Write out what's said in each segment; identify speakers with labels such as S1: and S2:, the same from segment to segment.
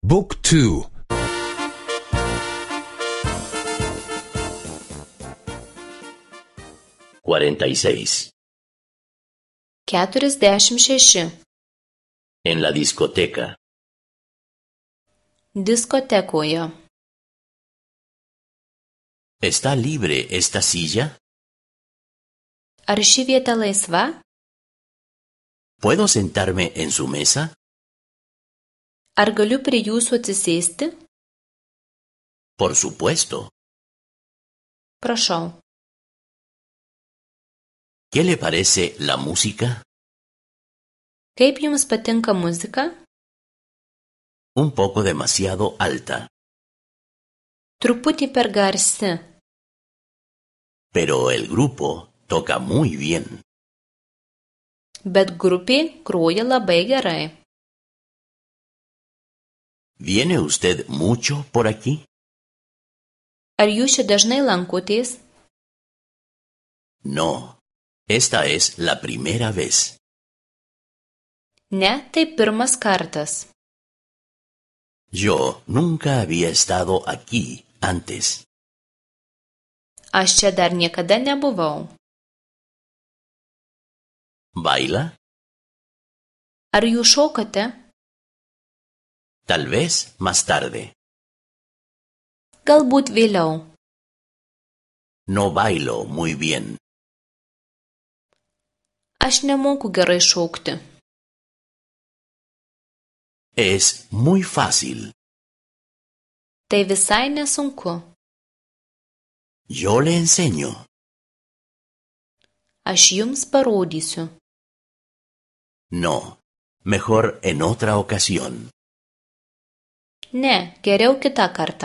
S1: Book 2.
S2: 46.
S3: 46.
S2: En la discoteca.
S3: Diskotekoje.
S2: ¿Está libre esta silla?
S3: Ar ši vieta laisva?
S2: ¿Puedo sentarme en su mesa?
S3: Ar galiu prie jūsų atsisėsti?
S2: Por supuesto.
S3: Prašau.
S2: ¿Qué le parece la música?
S3: Kaip jums patinka muzika?
S2: Un poco demasiado alta.
S3: Truputį per garsi.
S2: Pero el grupo toca muy bien.
S3: Bet grupė groja labai gerai.
S2: ¿Viene usted mucho por aquí?
S3: Ar jūs čia dažnai lankotės?
S2: No. Esta es la primera vez.
S3: Ne, tai pirmas kartas.
S2: Yo nunca había estado aquí antes.
S3: Aš čia dar niekada nebuvau.
S2: ¿Baila?
S3: Ar jūs šokate?
S2: Tal vez más tarde.
S3: Galbūt vėliau.
S2: No bailo muy bien.
S3: Aš nemoku gerai šokti.
S2: Es muy fácil.
S3: Tai visai nesunku.
S2: Yo le enseño.
S3: Aš jums parodysiu.
S2: No. Mejor en otra ocasión.
S3: Ne, geriau kitą kartą.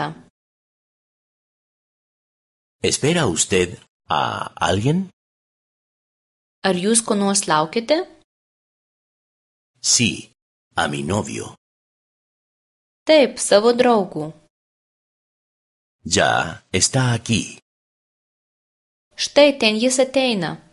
S2: ¿Espera usted a alguien?
S3: Ar jūs ko nors laukite?
S2: Sí, a mi novio.
S3: Taip, savo draugų.
S2: Ya está aquí.
S3: Štai ten jis ateina.